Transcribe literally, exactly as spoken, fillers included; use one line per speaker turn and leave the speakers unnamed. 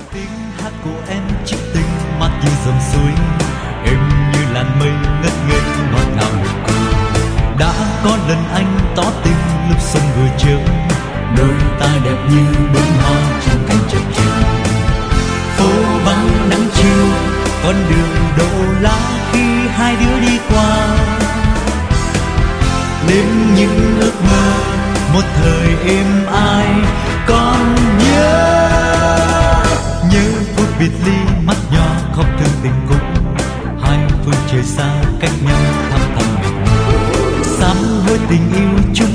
Tiếng hát của em trích tinh mát như dòng suối, êm như làn mây ngất ngây ngọt ngào nụ cười. Đã có lần anh tỏ tình lúc xuân vừa chớm, đôi ta đẹp như bướm hoa trên cánh chập chờn. Phố vắng nắng chiều, con đường đổ lá khi hai đứa đi qua. Đêm những ước mơ một thời êm ái, còn nhớ nhớ phút biệt ly mắt nhỏ khóc thương tình cũ. Hai phương trời xa cách nhau thăm thầm mệt mỏi, sám hối tình yêu chúc